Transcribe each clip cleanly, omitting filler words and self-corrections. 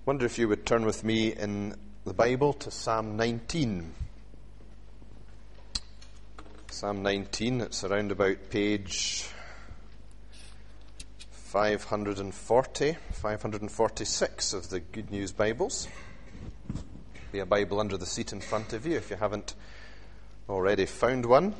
Wonder if you would turn with me in the Bible to Psalm 19. Psalm 19, it's around about page 546 of the Good News Bibles. Be a Bible under the seat in front of you if you haven't already found one.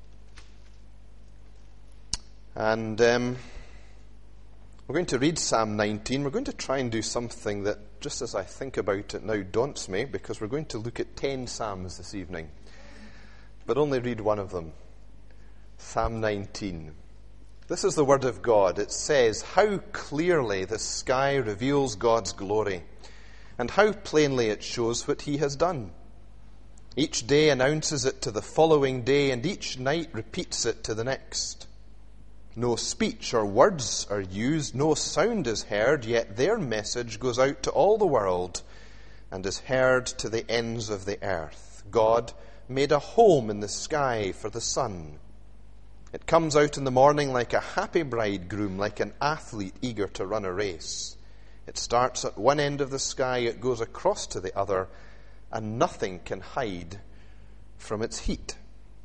And we're going to read Psalm 19. We're going to try and do something that, just as I think about it now, daunts me, because we're going to look at 10 Psalms this evening, but only read one of them. Psalm 19. This is the Word of God. It says, "How clearly the sky reveals God's glory, and how plainly it shows what He has done. Each day announces it to the following day, and each night repeats it to the next. No speech or words are used, no sound is heard, yet their message goes out to all the world and is heard to the ends of the earth. God made a home in the sky for the sun. It comes out in the morning like a happy bridegroom, like an athlete eager to run a race. It starts at one end of the sky, it goes across to the other, and nothing can hide from its heat.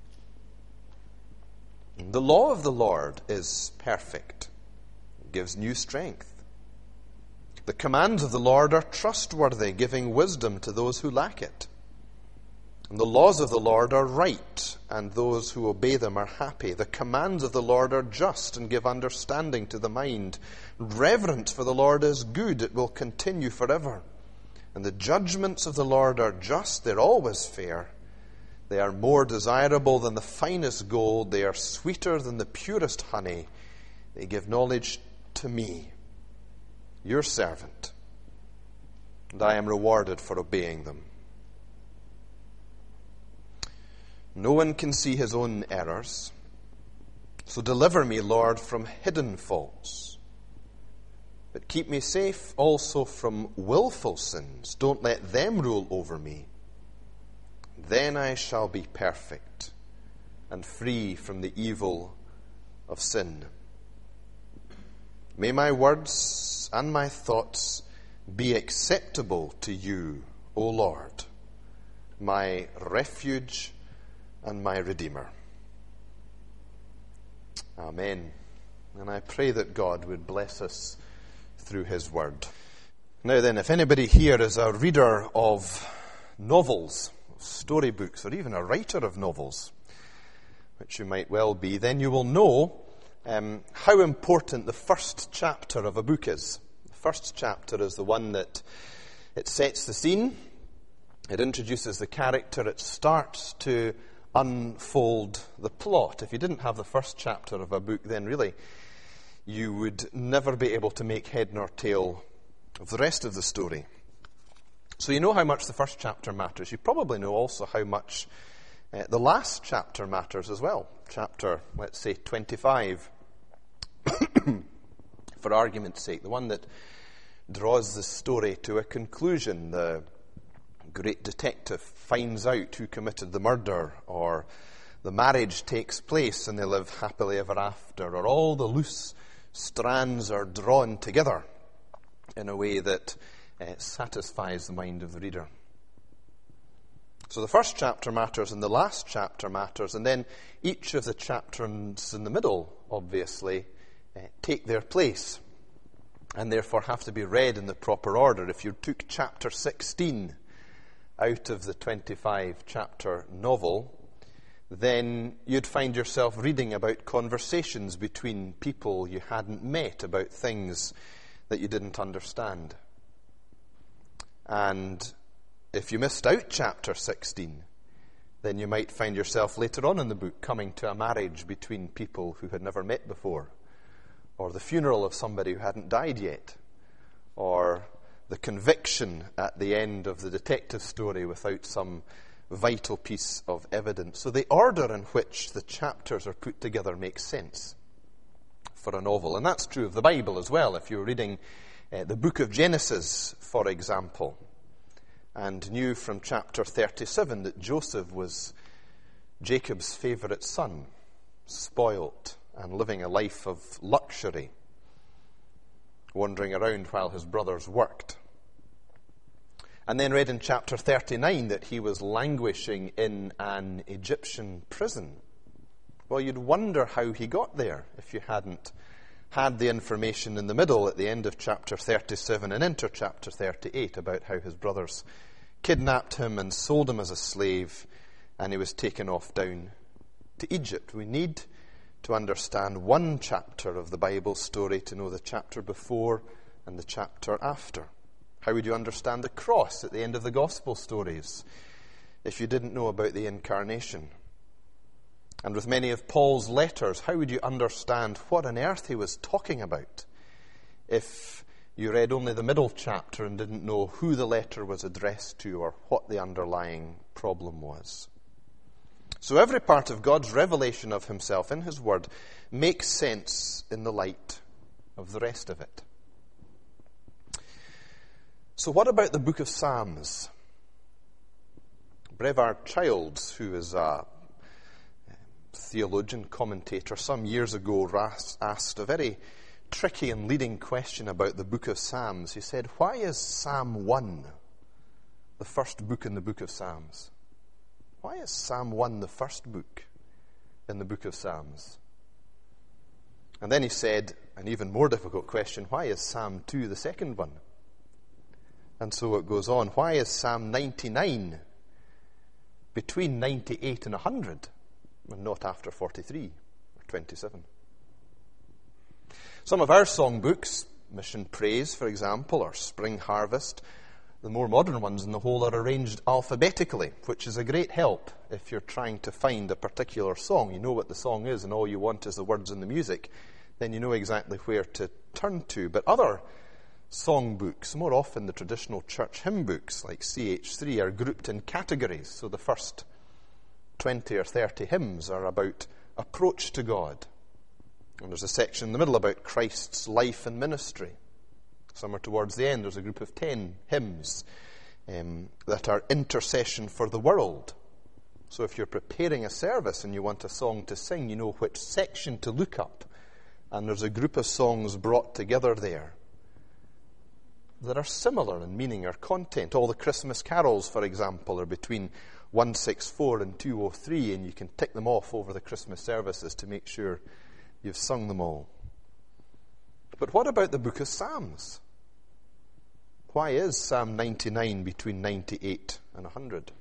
The law of the Lord is perfect. It gives new strength. The commands of the Lord are trustworthy, giving wisdom to those who lack it. And the laws of the Lord are right, and those who obey them are happy. The commands of the Lord are just and give understanding to the mind. Reverence for the Lord is good, it will continue forever. And the judgments of the Lord are just, they're always fair. They are more desirable than the finest gold. They are sweeter than the purest honey. They give knowledge to me, your servant, and I am rewarded for obeying them. No one can see his own errors, so deliver me, Lord, from hidden faults. But keep me safe also from willful sins. Don't let them rule over me. Then I shall be perfect and free from the evil of sin. May my words and my thoughts be acceptable to you, O Lord, my refuge and my Redeemer." Amen. And I pray that God would bless us through His word. Now then, if anybody here is a reader of novels, storybooks, or even a writer of novels, which you might well be, then you will know how important the first chapter of a book is. The first chapter is the one that it sets the scene, it introduces the character, it starts to unfold the plot. If you didn't have the first chapter of a book, then really you would never be able to make head nor tail of the rest of the story. So you know how much the first chapter matters. You probably know also how much the last chapter matters as well. Chapter, let's say, 25, for argument's sake. The one that draws the story to a conclusion. The great detective finds out who committed the murder, or the marriage takes place and they live happily ever after, or all the loose strands are drawn together in a way that satisfies the mind of the reader. So the first chapter matters and the last chapter matters, and then each of the chapters in the middle, obviously, take their place and therefore have to be read in the proper order. If you took chapter 16 out of the 25-chapter novel, then you'd find yourself reading about conversations between people you hadn't met about things that you didn't understand. And if you missed out chapter 16, then you might find yourself later on in the book coming to a marriage between people who had never met before, or the funeral of somebody who hadn't died yet, or the conviction at the end of the detective story without some vital piece of evidence. So the order in which the chapters are put together makes sense for a novel. And that's true of the Bible as well. If you're reading the book of Genesis, for example, and knew from chapter 37 that Joseph was Jacob's favorite son, spoilt and living a life of luxury, wandering around while his brothers worked, and then read in chapter 39 that he was languishing in an Egyptian prison. Well, you'd wonder how he got there if you hadn't had the information in the middle at the end of chapter 37 and into chapter 38 about how his brothers kidnapped him and sold him as a slave, and he was taken off down to Egypt. We need to understand one chapter of the Bible story to know the chapter before and the chapter after. How would you understand the cross at the end of the gospel stories if you didn't know about the incarnation? And with many of Paul's letters, how would you understand what on earth he was talking about if you read only the middle chapter and didn't know who the letter was addressed to or what the underlying problem was? So every part of God's revelation of himself in his word makes sense in the light of the rest of it. So what about the book of Psalms? Brevard Childs, who is a theologian, commentator, some years ago asked a very tricky and leading question about the book of Psalms. He said, why is Psalm 1 the first book in the book of Psalms? Why is Psalm 1 the first book in the book of Psalms? And then he said, an even more difficult question, why is Psalm 2 the second one? And so it goes on. Why is Psalm 99 between 98 and 100? And not after 43 or 27. Some of our songbooks, Mission Praise, for example, or Spring Harvest, the more modern ones in the whole are arranged alphabetically, which is a great help if you're trying to find a particular song. You know what the song is and all you want is the words and the music. Then you know exactly where to turn to. But other songbooks, more often the traditional church hymn books like CH3, are grouped in categories. So the first 20 or 30 hymns are about approach to God. And there's a section in the middle about Christ's life and ministry. Somewhere towards the end, there's a group of 10 hymns that are intercession for the world. So if you're preparing a service and you want a song to sing, you know which section to look up. And there's a group of songs brought together there that are similar in meaning or content. All the Christmas carols, for example, are between 164 and 203, and you can tick them off over the Christmas services to make sure you've sung them all. But what about the book of Psalms? Why is Psalm 99 between 98 and 100?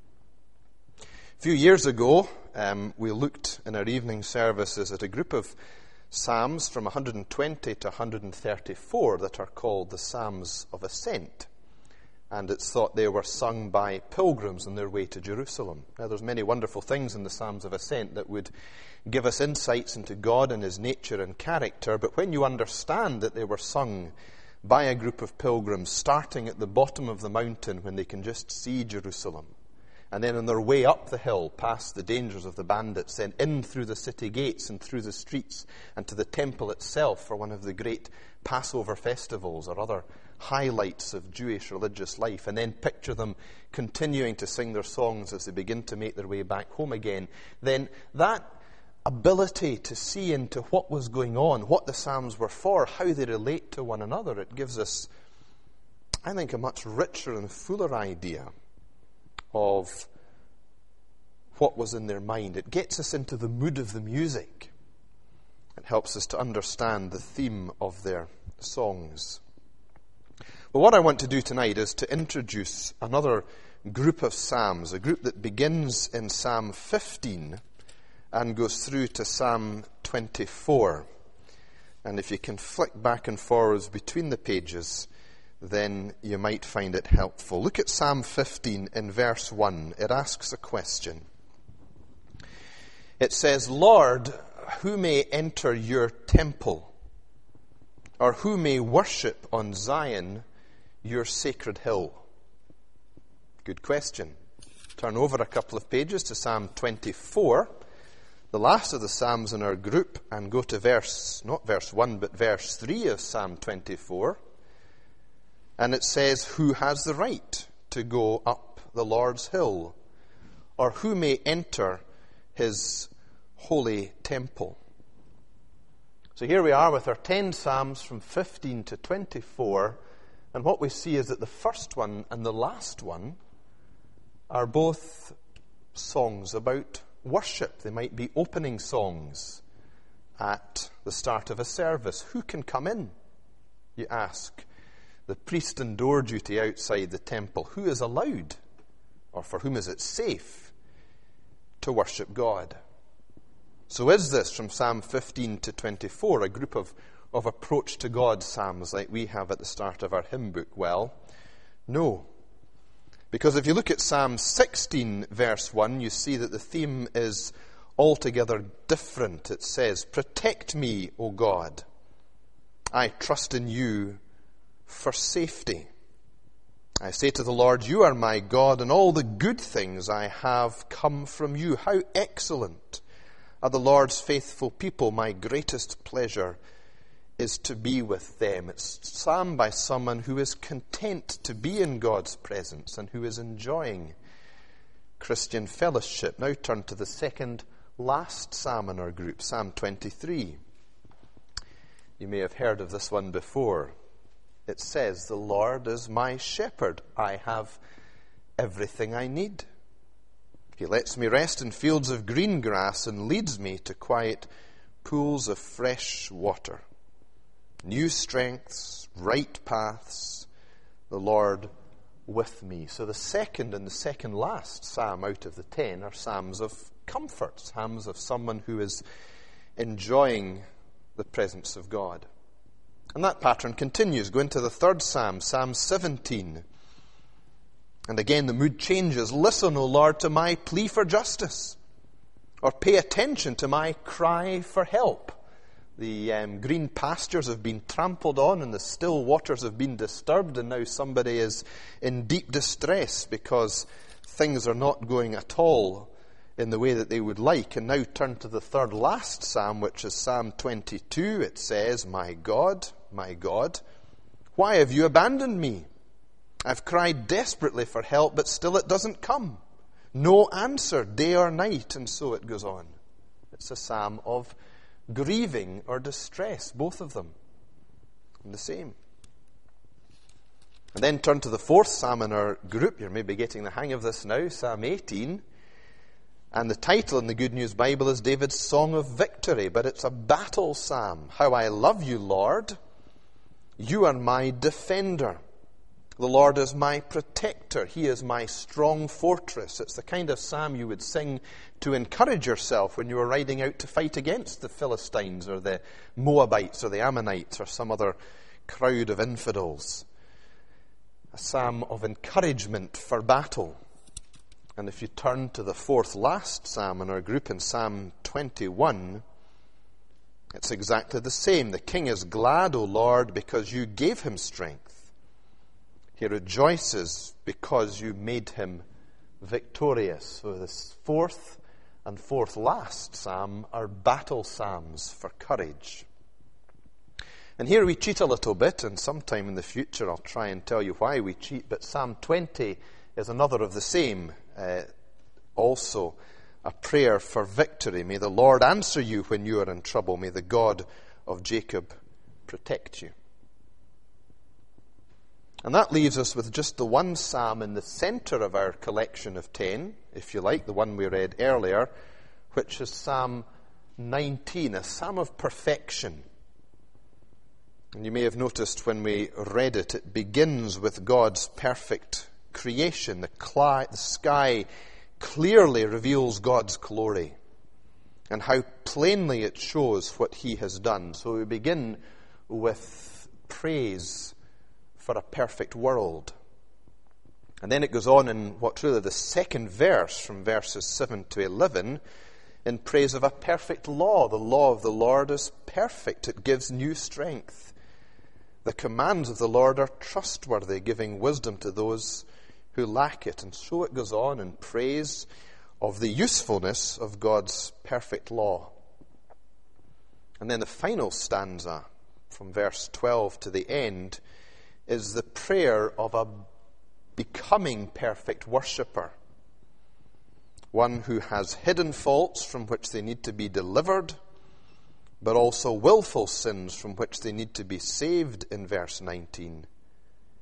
A few years ago, we looked in our evening services at a group of Psalms from 120 to 134 that are called the Psalms of Ascent. And it's thought they were sung by pilgrims on their way to Jerusalem. Now, there's many wonderful things in the Psalms of Ascent that would give us insights into God and his nature and character, but when you understand that they were sung by a group of pilgrims starting at the bottom of the mountain when they can just see Jerusalem, and then on their way up the hill past the dangers of the bandits, then in through the city gates and through the streets and to the temple itself for one of the great Passover festivals or other highlights of Jewish religious life, and then picture them continuing to sing their songs as they begin to make their way back home again, then that ability to see into what was going on, what the Psalms were for, how they relate to one another, it gives us, I think, a much richer and fuller idea of what was in their mind. It gets us into the mood of the music. It helps us to understand the theme of their songs. Well, what I want to do tonight is to introduce another group of Psalms, a group that begins in Psalm 15 and goes through to Psalm 24. And if you can flick back and forwards between the pages, then you might find it helpful. Look at Psalm 15 in verse 1. It asks a question. It says, Lord, who may enter your temple? Or who may worship on Zion, your sacred hill? Good question. Turn over a couple of pages to Psalm 24, the last of the Psalms in our group, and go to not verse 1, but verse 3 of Psalm 24. And it says, who has the right to go up the Lord's hill? Or who may enter his holy temple? So here we are with our 10 Psalms from 15 to 24, And what we see is that the first one and the last one are both songs about worship. They might be opening songs at the start of a service. Who can come in? You ask the priest and door duty outside the temple. Who is allowed, or for whom is it safe to worship God? So is this, from Psalm 15 to 24, a group of approach to God psalms like we have at the start of our hymn book? Well, no. Because if you look at Psalm 16, verse 1, you see that the theme is altogether different. It says, "Protect me, O God. I trust in you for safety. I say to the Lord, you are my God, and all the good things I have come from you. How excellent are the Lord's faithful people. My greatest pleasure is to be with them." It's a psalm by someone who is content to be in God's presence and who is enjoying Christian fellowship. Now turn to the second last psalm in our group, Psalm 23. You may have heard of this one before. It says, "The Lord is my shepherd. I have everything I need. He lets me rest in fields of green grass and leads me to quiet pools of fresh water. New strengths, right paths, the Lord with me." So the second and the second last psalm out of the 10 are psalms of comfort, psalms of someone who is enjoying the presence of God. And that pattern continues. Go into the third psalm, Psalm 17. And again the mood changes. "Listen, O Lord, to my plea for justice," or "pay attention to my cry for help." The green pastures have been trampled on and the still waters have been disturbed, and now somebody is in deep distress because things are not going at all in the way that they would like. And now turn to the third last psalm, which is Psalm 22. It says, my God, why have you abandoned me? I've cried desperately for help, but still it doesn't come. No answer, day or night." And so it goes on. It's a psalm of grieving or distress, both of them, and the same. And then turn to the fourth psalm in our group. You're maybe getting the hang of this now, Psalm 18. And the title in the Good News Bible is David's Song of Victory, but it's a battle psalm. "How I love you, Lord. You are my defender. The Lord is my protector. He is my strong fortress." It's the kind of psalm you would sing to encourage yourself when you were riding out to fight against the Philistines or the Moabites or the Ammonites or some other crowd of infidels. A psalm of encouragement for battle. And if you turn to the fourth last psalm in our group, in Psalm 21, it's exactly the same. "The king is glad, O Lord, because you gave him strength. He rejoices because you made him victorious." So this fourth and fourth last psalm are battle psalms for courage. And here we cheat a little bit, and sometime in the future I'll try and tell you why we cheat, but Psalm 20 is another of the same, also a prayer for victory. "May the Lord answer you when you are in trouble. May the God of Jacob protect you." And that leaves us with just the one psalm in the center of our collection of 10, if you like, the one we read earlier, which is Psalm 19, a psalm of perfection. And you may have noticed when we read it, it begins with God's perfect creation. The sky clearly reveals God's glory and how plainly it shows what he has done. So we begin with praise for a perfect world. And then it goes on in what's really the second verse, from verses 7 to 11, in praise of a perfect law. "The law of the Lord is perfect. It gives new strength. The commands of the Lord are trustworthy, giving wisdom to those who lack it." And so it goes on in praise of the usefulness of God's perfect law. And then the final stanza, from verse 12 to the end, is the prayer of a becoming perfect worshipper. One who has hidden faults from which they need to be delivered, but also willful sins from which they need to be saved in verse 19.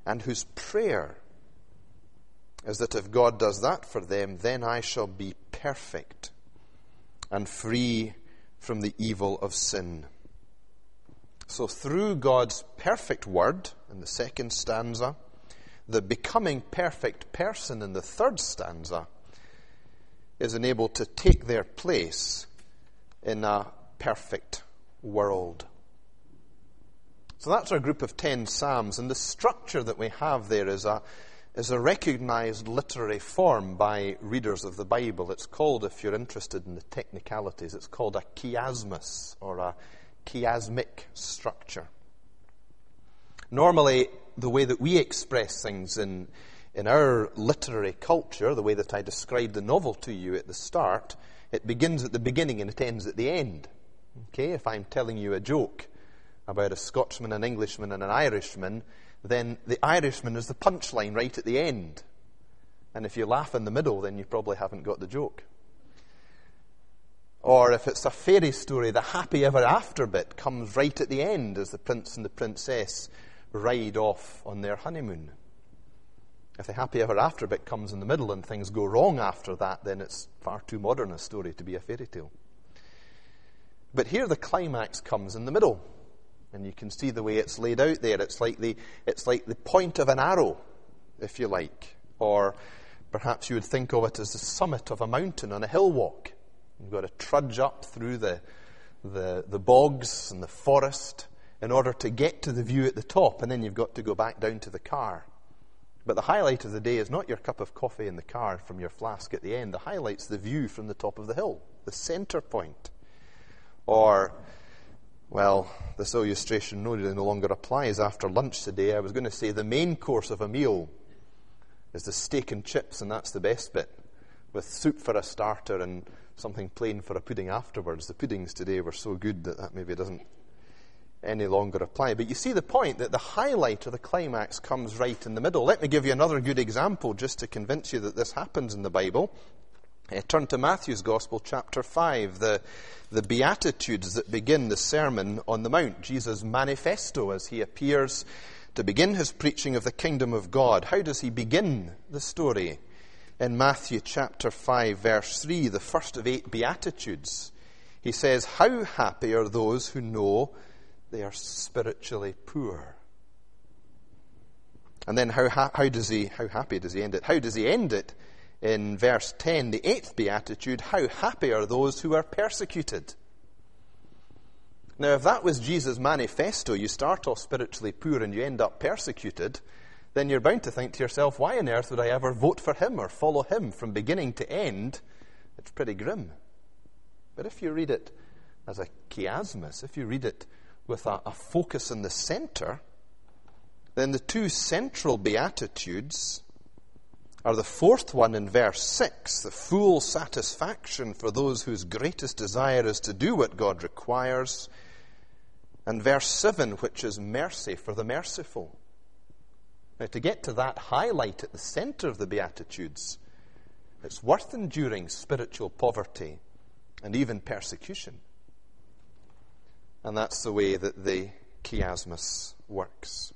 and whose prayer is that if God does that for them, then I shall be perfect and free from the evil of sin. So through God's perfect word in the second stanza, the becoming perfect person in the third stanza is enabled to take their place in a perfect world. So that's our group of 10 psalms, and the structure that we have there is a recognized literary form by readers of the Bible. It's called, if you're interested in the technicalities, it's called a chiasmus, or a chiasmic structure. Normally, the way that we express things in our literary culture, the way that I described the novel to you at the start, it begins at the beginning and it ends at the end. Okay, if I'm telling you a joke about a Scotsman, an Englishman, and an Irishman, then the Irishman is the punchline right at the end. And if you laugh in the middle, then you probably haven't got the joke. Or if it's a fairy story, the happy ever after bit comes right at the end as the prince and the princess ride off on their honeymoon. If the happy ever after bit comes in the middle and things go wrong after that, then it's far too modern a story to be a fairy tale. But here the climax comes in the middle. And you can see the way it's laid out there. It's like the point of an arrow, if you like. Or perhaps you would think of it as the summit of a mountain on a hill walk. You've got to trudge up through the bogs and the forest in order to get to the view at the top, and then you've got to go back down to the car. But the highlight of the day is not your cup of coffee in the car from your flask at the end. The highlight's the view from the top of the hill, the center point. Or, well, this illustration no longer applies after lunch today. I was going to say the main course of a meal is the steak and chips, and that's the best bit, with soup for a starter and something plain for a pudding afterwards. The puddings today were so good that maybe doesn't any longer apply. But you see the point, that the highlight of the climax comes right in the middle. Let me give you another good example just to convince you that this happens in the Bible. Turn to Matthew's Gospel, chapter 5, the Beatitudes that begin the Sermon on the Mount, Jesus' manifesto as he appears to begin his preaching of the kingdom of God. How does he begin the story? In Matthew chapter 5, verse 3, the first of 8 Beatitudes, he says, "How happy are those who know they are spiritually poor." And then how happy does he end it? How does he end it? In verse 10, the 8th Beatitude, "How happy are those who are persecuted." Now, if that was Jesus' manifesto, you start off spiritually poor and you end up persecuted, then you're bound to think to yourself, why on earth would I ever vote for him or follow him from beginning to end? It's pretty grim. But if you read it as a chiasmus, if you read it with a focus in the center, then the two central Beatitudes are the fourth one in verse 6, the full satisfaction for those whose greatest desire is to do what God requires, and verse 7, which is mercy for the merciful. Now, to get to that highlight at the center of the Beatitudes, it's worth enduring spiritual poverty and even persecution. And that's the way that the chiasmus works.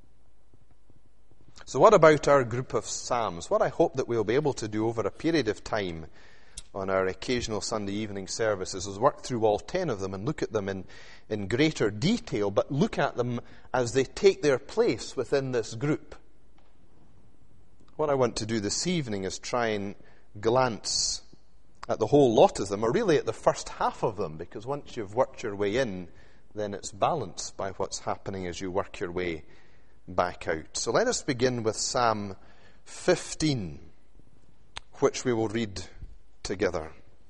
So what about our group of psalms? What I hope that we'll be able to do over a period of time on our occasional Sunday evening services is work through all 10 of them and look at them in greater detail, but look at them as they take their place within this group. What I want to do this evening is try and glance at the whole lot of them, or really at the first half of them, because once you've worked your way in, then it's balanced by what's happening as you work your way back out. So let us begin with Psalm 15, which we will read together.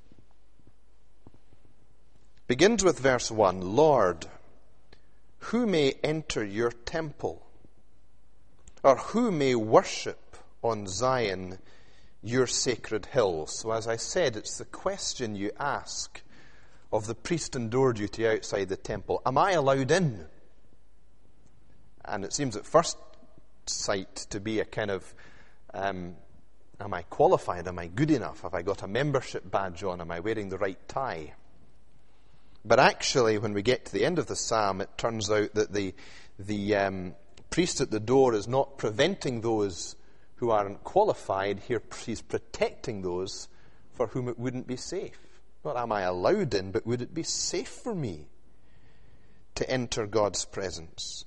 Begins with verse 1. "Lord, who may enter your temple? Or who may worship on Zion, your sacred hill?" So as I said, it's the question you ask of the priest and door duty outside the temple. Am I allowed in? And it seems at first sight to be a kind of, am I qualified? Am I good enough? Have I got a membership badge on? Am I wearing the right tie? But actually, when we get to the end of the psalm, it turns out that the priest at the door is not preventing those who aren't qualified. Here he's protecting those for whom it wouldn't be safe. Not am I allowed in, but would it be safe for me to enter God's presence?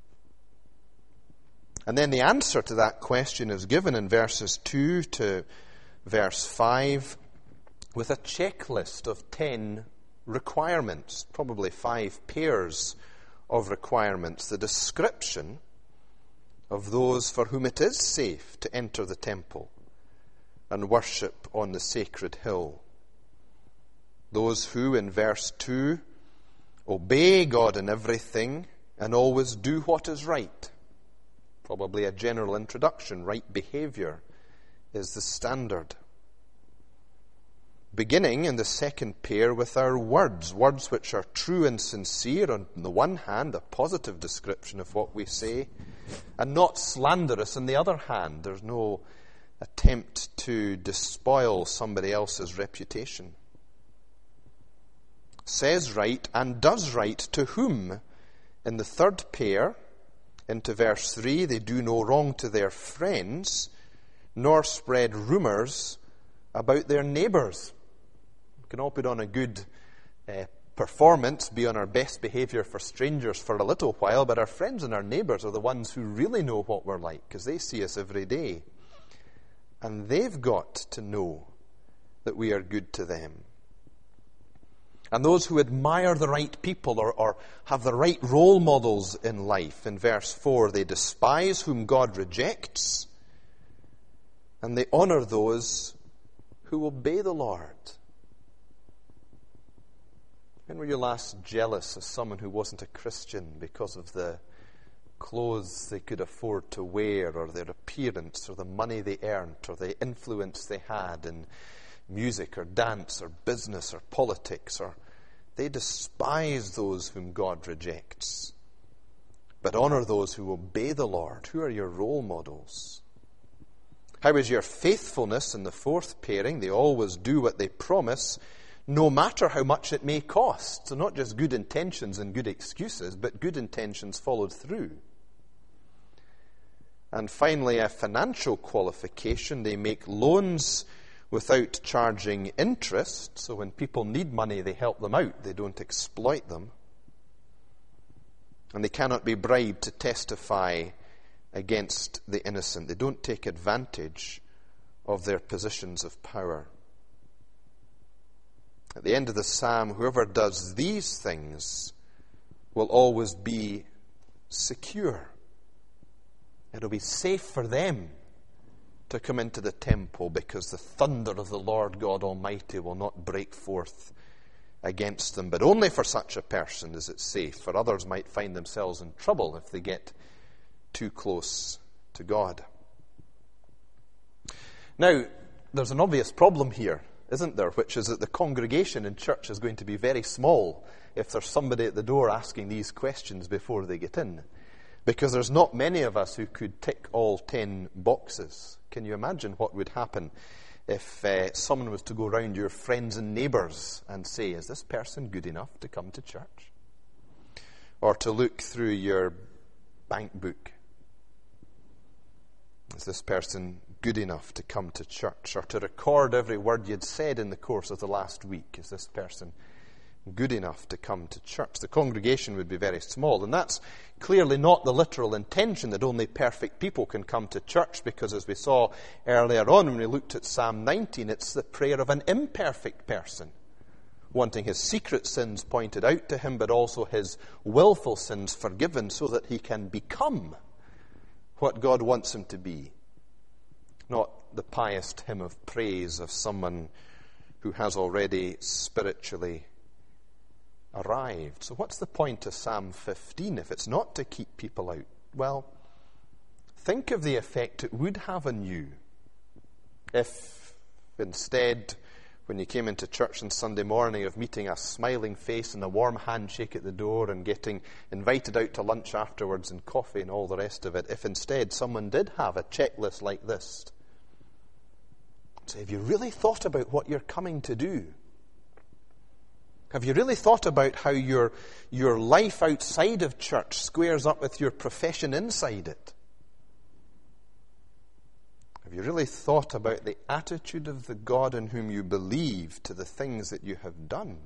And then the answer to that question is given in verses 2 to verse 5 with a checklist of 10 requirements, probably 5 pairs of requirements, the description of those for whom it is safe to enter the temple and worship on the sacred hill. Those who, in verse 2, obey God in everything and always do what is right. Probably a general introduction. Right behavior is the standard. Beginning in the second pair with our words which are true and sincere, on the one hand, a positive description of what we say, and not slanderous on the other hand. There's no attempt to despoil somebody else's reputation. Says right and does right to whom? In the third pair, into verse 3, they do no wrong to their friends, nor spread rumours about their neighbours. We can all put on a good performance, be on our best behaviour for strangers for a little while, but our friends and our neighbours are the ones who really know what we're like, because they see us every day. And they've got to know that we are good to them. And those who admire the right people or have the right role models in life, in verse 4, they despise whom God rejects, and they honour those who obey the Lord. When were you last jealous of someone who wasn't a Christian because of the clothes they could afford to wear, or their appearance, or the money they earned, or the influence they had in music or dance or business or politics? Or they despise those whom God rejects, but honour those who obey the Lord. Who are your role models? How is your faithfulness in the fourth pairing? They always do what they promise, no matter how much it may cost. So not just good intentions and good excuses, but good intentions followed through. And finally, a financial qualification. They make loans without charging interest. So when people need money, they help them out. They don't exploit them. And they cannot be bribed to testify against the innocent. They don't take advantage of their positions of power. At the end of the psalm, whoever does these things will always be secure. It'll be safe for them to come into the temple, because the thunder of the Lord God Almighty will not break forth against them. But only for such a person is it safe, for others might find themselves in trouble if they get too close to God. Now, there's an obvious problem here, isn't there, which is that the congregation in church is going to be very small if there's somebody at the door asking these questions before they get in, because there's not many of us who could tick all 10 boxes. Can you imagine what would happen if someone was to go around your friends and neighbours and say, is this person good enough to come to church? Or to look through your bank book. Is this person good enough to come to church? Or to record every word you'd said in the course of the last week? Is this person good enough to come to church? The congregation would be very small, and that's clearly not the literal intention that only perfect people can come to church, because as we saw earlier on when we looked at Psalm 19, it's the prayer of an imperfect person, wanting his secret sins pointed out to him, but also his willful sins forgiven, so that he can become what God wants him to be, not the pious hymn of praise of someone who has already spiritually arrived. So what's the point of Psalm 15 if it's not to keep people out? Well, think of the effect it would have on you if instead, when you came into church on Sunday morning, of meeting a smiling face and a warm handshake at the door and getting invited out to lunch afterwards and coffee and all the rest of it, if instead someone did have a checklist like this. So have you really thought about what you're coming to do? Have you really thought about how your life outside of church squares up with your profession inside it? Have you really thought about the attitude of the God in whom you believe to the things that you have done?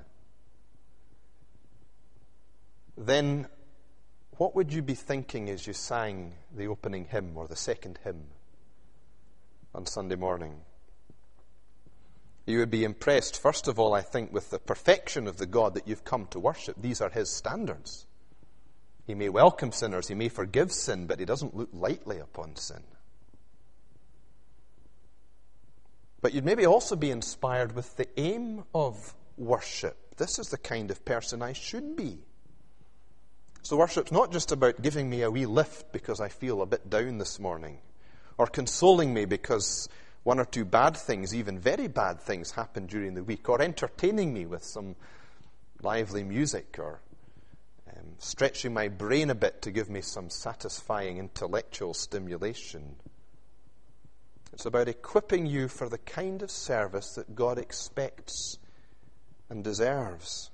Then what would you be thinking as you sang the opening hymn or the second hymn on Sunday morning? You would be impressed, first of all, I think, with the perfection of the God that you've come to worship. These are his standards. He may welcome sinners, he may forgive sin, but he doesn't look lightly upon sin. But you'd maybe also be inspired with the aim of worship. This is the kind of person I should be. So worship's not just about giving me a wee lift because I feel a bit down this morning, or consoling me because one or two bad things, even very bad things, happened during the week, or entertaining me with some lively music, or stretching my brain a bit to give me some satisfying intellectual stimulation. It's about equipping you for the kind of service that God expects and deserves.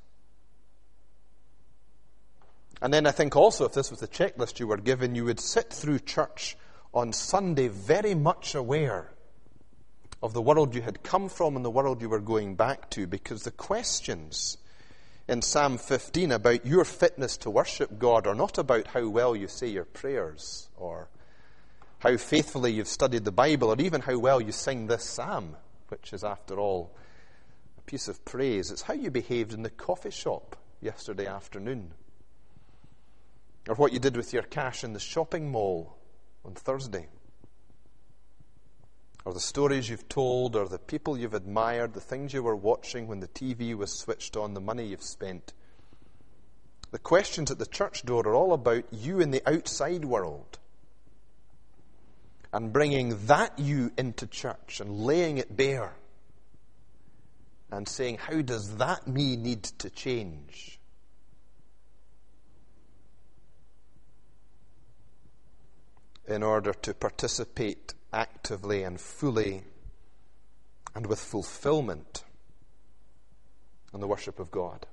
And then I think also, if this was the checklist you were given, you would sit through church on Sunday very much aware of the world you had come from and the world you were going back to, because the questions in Psalm 15 about your fitness to worship God are not about how well you say your prayers, or how faithfully you've studied the Bible, or even how well you sing this psalm, which is, after all, a piece of praise. It's how you behaved in the coffee shop yesterday afternoon, or what you did with your cash in the shopping mall on Thursday, or the stories you've told, or the people you've admired, the things you were watching when the TV was switched on, the money you've spent. The questions at the church door are all about you in the outside world, and bringing that you into church and laying it bare and saying, how does that me need to change? In order to participate actively and fully and with fulfillment in the worship of God.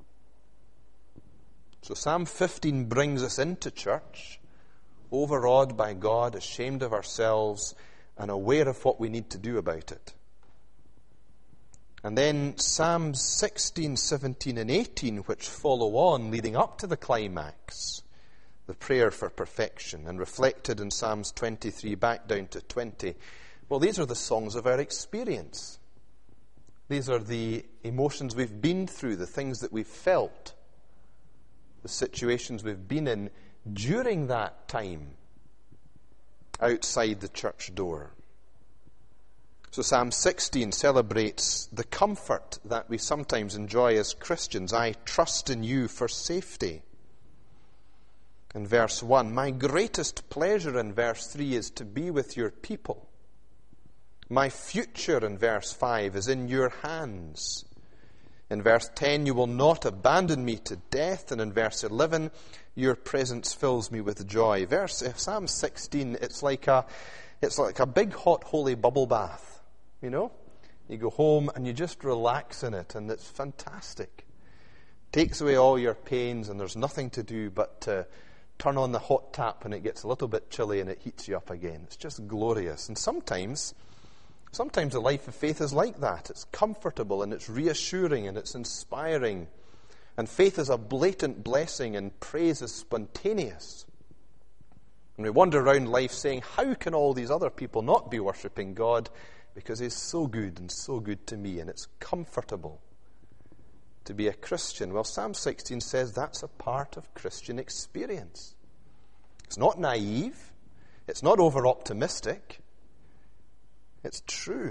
So Psalm 15 brings us into church, overawed by God, ashamed of ourselves, and aware of what we need to do about it. And then Psalms 16, 17, and 18, which follow on, leading up to the climax, the prayer for perfection, and reflected in Psalms 23 back down to 20. Well, these are the songs of our experience. These are the emotions we've been through, the things that we've felt, the situations we've been in during that time outside the church door. So Psalm 16 celebrates the comfort that we sometimes enjoy as Christians. I trust in you for safety. In verse 1, my greatest pleasure, in verse 3, is to be with your people. My future, in verse 5, is in your hands. In verse 10, you will not abandon me to death. And in verse 11, your presence fills me with joy. Psalm 16, it's like a big hot holy bubble bath. You know? You go home and you just relax in it, and it's fantastic. Takes away all your pains, and there's nothing to do but to turn on the hot tap when it gets a little bit chilly and it heats you up again. It's just glorious. And sometimes the life of faith is like that. It's comfortable and it's reassuring and it's inspiring. And faith is a blatant blessing and praise is spontaneous. And we wander around life saying, how can all these other people not be worshipping God? Because he's so good and so good to me, and it's comfortable to be a Christian. Well, Psalm 16 says that's a part of Christian experience. It's not naive. It's not over-optimistic. It's true.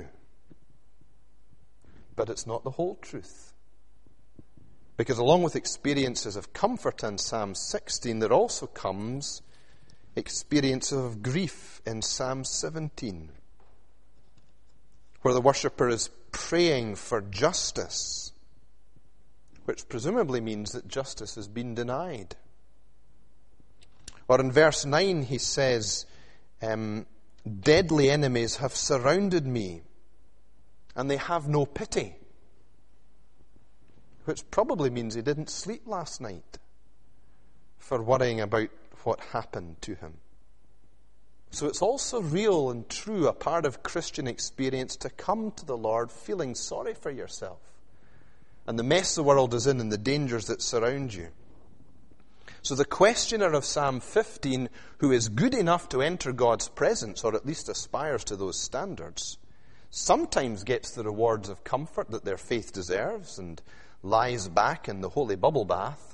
But it's not the whole truth. Because along with experiences of comfort in Psalm 16, there also comes experience of grief in Psalm 17, where the worshipper is praying for justice, which presumably means that justice has been denied. Or in verse 9 he says, deadly enemies have surrounded me, and they have no pity. which probably means he didn't sleep last night for worrying about what happened to him. So it's also real and true, a part of Christian experience, to come to the Lord feeling sorry for yourself and the mess the world is in and the dangers that surround you. So the questioner of Psalm 15, who is good enough to enter God's presence, or at least aspires to those standards, sometimes gets the rewards of comfort that their faith deserves and lies back in the holy bubble bath,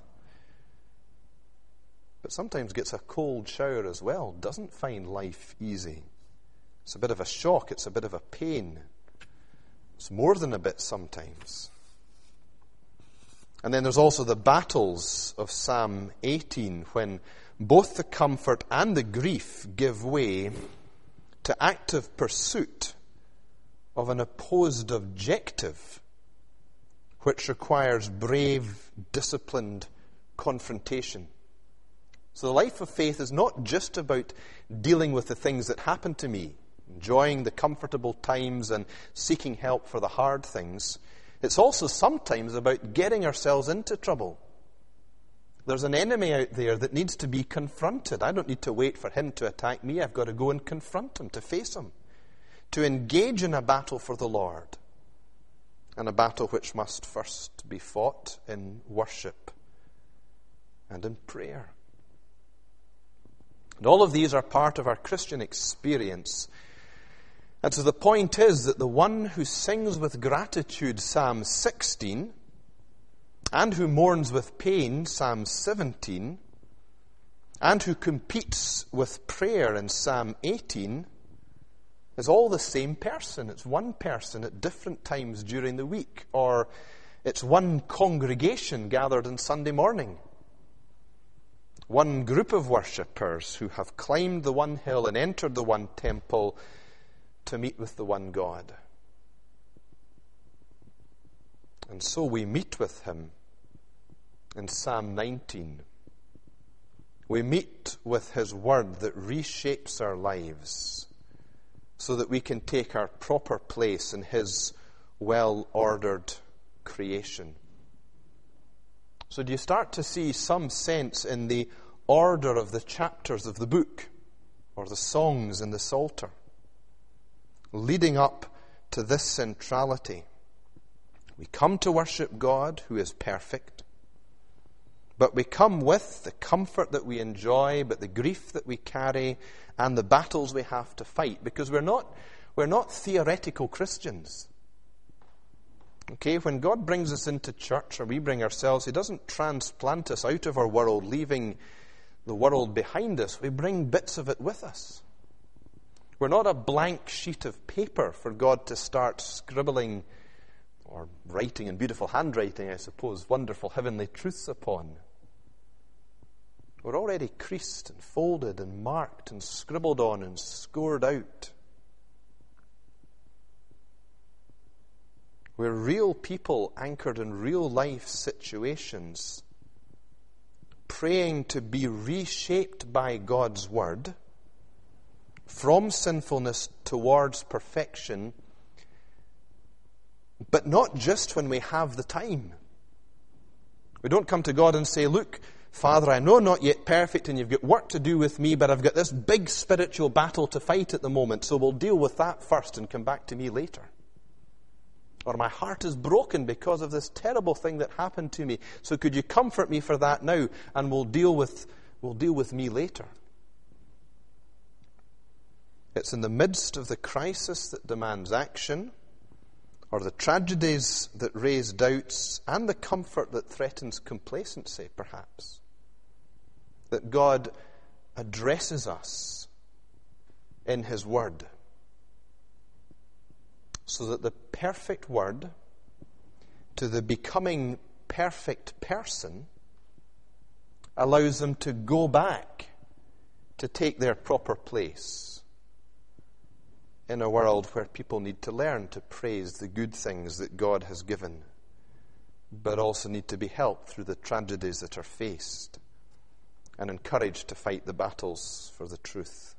but sometimes gets a cold shower as well, doesn't find life easy. It's a bit of a shock, it's a bit of a pain. It's more than a bit sometimes. And then there's also the battles of Psalm 18, when both the comfort and the grief give way to active pursuit of an opposed objective, which requires brave, disciplined confrontation. So the life of faith is not just about dealing with the things that happen to me, enjoying the comfortable times and seeking help for the hard things. It's also sometimes about getting ourselves into trouble. There's an enemy out there that needs to be confronted. I don't need to wait for him to attack me. I've got to go and confront him, to face him, to engage in a battle for the Lord, and a battle which must first be fought in worship and in prayer. And all of these are part of our Christian experience. And so the point is that the one who sings with gratitude, Psalm 16, and who mourns with pain, Psalm 17, and who competes with prayer in Psalm 18, is all the same person. It's one person at different times during the week, or it's one congregation gathered on Sunday morning. One group of worshippers who have climbed the one hill and entered the one temple to meet with the one God. And so we meet with him in Psalm 19. We meet with his word that reshapes our lives so that we can take our proper place in his well-ordered creation. So do you start to see some sense in the order of the chapters of the book, or the songs in the Psalter, leading up to this centrality? We come to worship God, who is perfect, but we come with the comfort that we enjoy, but the grief that we carry, and the battles we have to fight, because we're not theoretical Christians. Okay, when God brings us into church, or we bring ourselves, he doesn't transplant us out of our world, leaving the world behind us. We bring bits of it with us. We're not a blank sheet of paper for God to start scribbling or writing in beautiful handwriting, I suppose, wonderful heavenly truths upon. We're already creased and folded and marked and scribbled on and scored out. We're real people anchored in real life situations, praying to be reshaped by God's word from sinfulness towards perfection, but not just when we have the time. We don't come to God and say, look, Father, I know not yet perfect and you've got work to do with me, but I've got this big spiritual battle to fight at the moment, so we'll deal with that first and come back to me later. Or my heart is broken because of this terrible thing that happened to me, so could you comfort me for that now, and we'll deal with me later. It's in the midst of the crisis that demands action, or the tragedies that raise doubts, and the comfort that threatens complacency, perhaps, that God addresses us in his word, so that the perfect word to the becoming perfect person allows them to go back to take their proper place in a world where people need to learn to praise the good things that God has given, but also need to be helped through the tragedies that are faced and encouraged to fight the battles for the truth.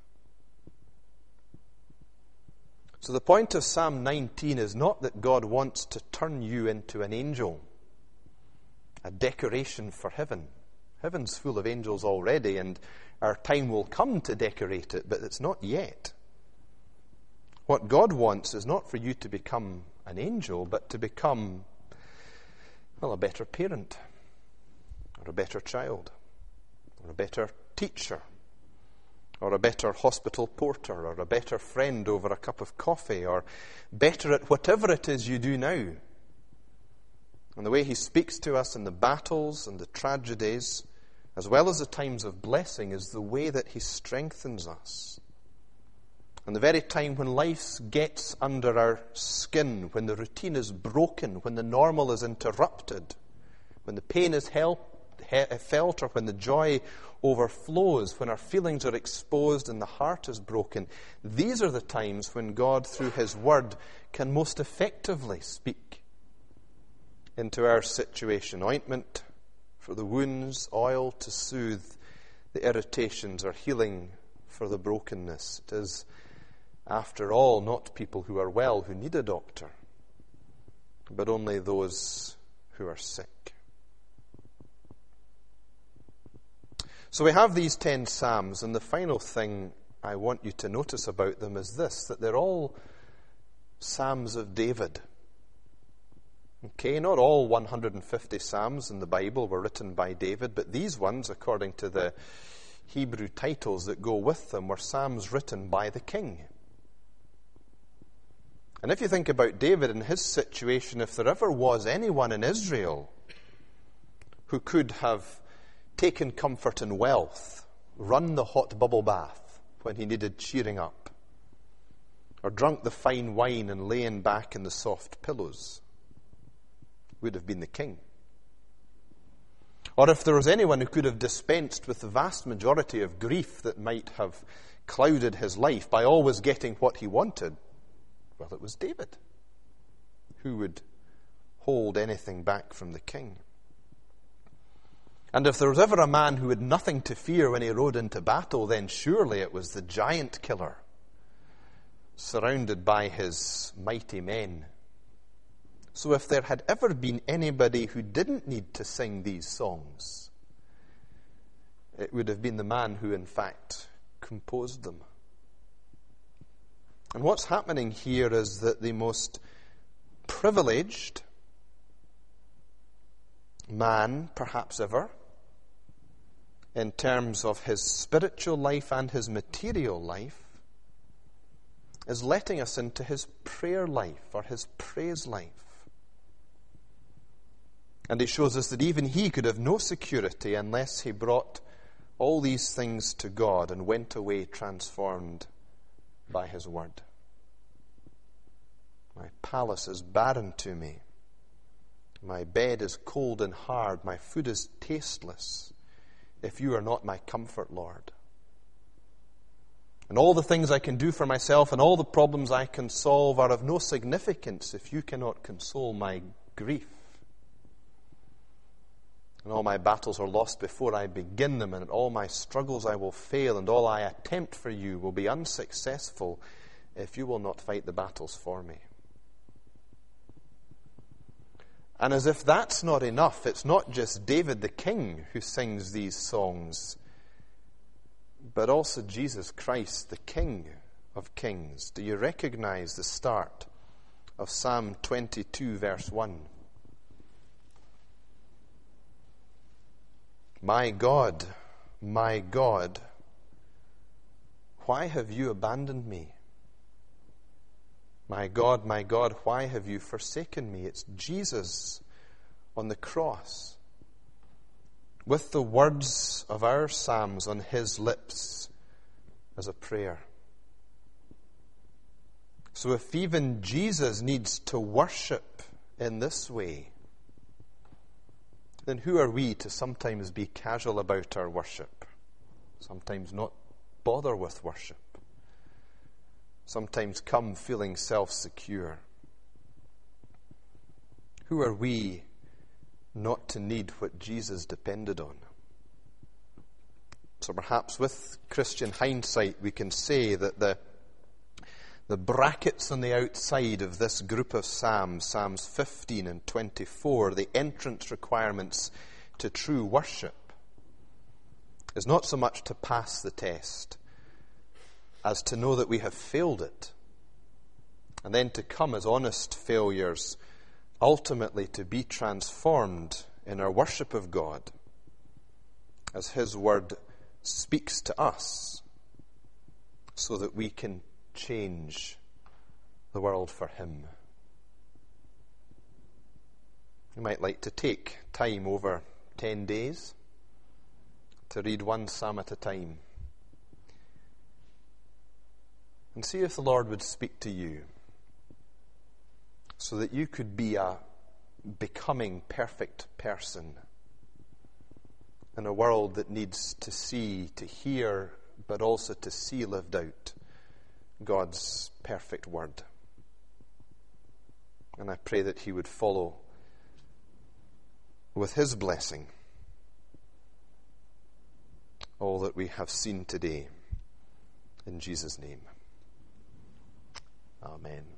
So the point of Psalm 19 is not that God wants to turn you into an angel a decoration for heaven. Heaven's full of angels already, and our time will come to decorate it, but it's not yet. What God wants is not for you to become an angel, but to become, well, a better parent, or a better child, or a better teacher, or a better hospital porter, or a better friend over a cup of coffee, or better at whatever it is you do now. And the way he speaks to us in the battles and the tragedies, as well as the times of blessing, is the way that he strengthens us. And the very time when life gets under our skin, when the routine is broken, when the normal is interrupted, when the pain is felt, or when the joy overflows, when our feelings are exposed and the heart is broken, these are the times when God, through his word, can most effectively speak into our situation. Ointment for the wounds, oil to soothe the irritations, or healing for the brokenness. It is, after all, not people who are well who need a doctor, but only those who are sick. So we have these 10 Psalms, and the final thing I want you to notice about them is this, that they're all Psalms of David. Okay, not all 150 Psalms in the Bible were written by David, but these ones, according to the Hebrew titles that go with them, were Psalms written by the king. And if you think about David and his situation, if there ever was anyone in Israel who could have taken comfort in wealth, run the hot bubble bath when he needed cheering up, or drunk the fine wine and lain back in the soft pillows, would have been the king. Or if there was anyone who could have dispensed with the vast majority of grief that might have clouded his life by always getting what he wanted, well, it was David. Who would hold anything back from the king? And if there was ever a man who had nothing to fear when he rode into battle, then surely it was the giant killer, surrounded by his mighty men. So if there had ever been anybody who didn't need to sing these songs, it would have been the man who, in fact, composed them. And what's happening here is that the most privileged man, perhaps ever, in terms of his spiritual life and his material life, is letting us into his prayer life or his praise life. And he shows us that even he could have no security unless he brought all these things to God and went away transformed by his word. My palace is barren to me. My bed is cold and hard. My food is tasteless, if you are not my comfort, Lord. And all the things I can do for myself and all the problems I can solve are of no significance if you cannot console my grief. And all my battles are lost before I begin them, and in all my struggles I will fail, and all I attempt for you will be unsuccessful if you will not fight the battles for me. And as if that's not enough, it's not just David the king who sings these songs, but also Jesus Christ, the King of Kings. Do you recognize the start of Psalm 22, verse 1? My God, why have you abandoned me? My God, why have you forsaken me? It's Jesus on the cross, with the words of our psalms on his lips as a prayer. So if even Jesus needs to worship in this way, then who are we to sometimes be casual about our worship? Sometimes not bother with worship. Sometimes come feeling self-secure. Who are we not to need what Jesus depended on? So perhaps with Christian hindsight we can say that The brackets on the outside of this group of Psalms, Psalms 15 and 24, the entrance requirements to true worship, is not so much to pass the test as to know that we have failed it, and then to come as honest failures, ultimately to be transformed in our worship of God as His Word speaks to us, so that we can change the world for Him. You might like to take time over 10 days to read one psalm at a time and see if the Lord would speak to you, so that you could be a becoming perfect person in a world that needs to see, to hear, but also to see lived out God's perfect word. And I pray that He would follow with His blessing all that we have seen today. In Jesus' name. Amen.